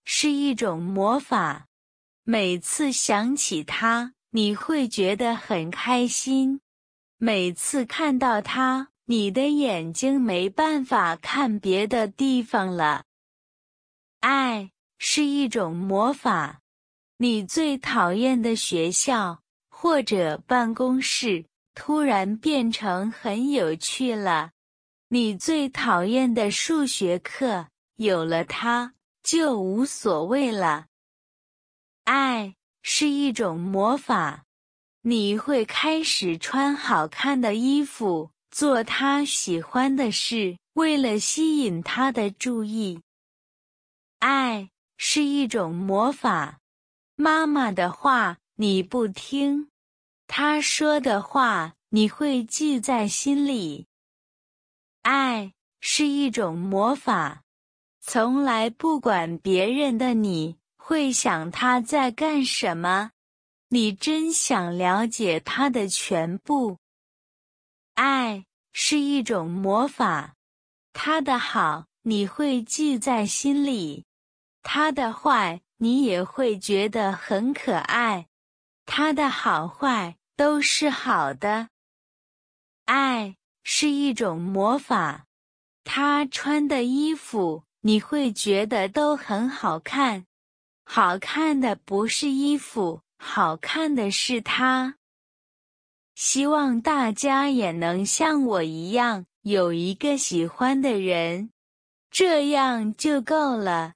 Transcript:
是一种魔法。每次想起它，你会觉得很开心。每次看到它，你的眼睛没办法看别的地方了。爱是一种魔法。你最讨厌的学校或者办公室突然变成很有趣了。你最讨厌的数学课，有了它就无所谓了。爱是一种魔法。你会开始穿好看的衣服，做他喜欢的事，为了吸引他的注意。爱是一种魔法。妈妈的话你不听，她说的话你会记在心里。爱是一种魔法。从来不管别人的你，会想他在干什么。你真想了解他的全部。爱是一种魔法。他的好你会记在心里，他的坏你也会觉得很可爱。他的好坏都是好的。爱是一种魔法。他穿的衣服你会觉得都很好看。好看的不是衣服，好看的是他。希望大家也能像我一样，有一个喜欢的人，这样就够了。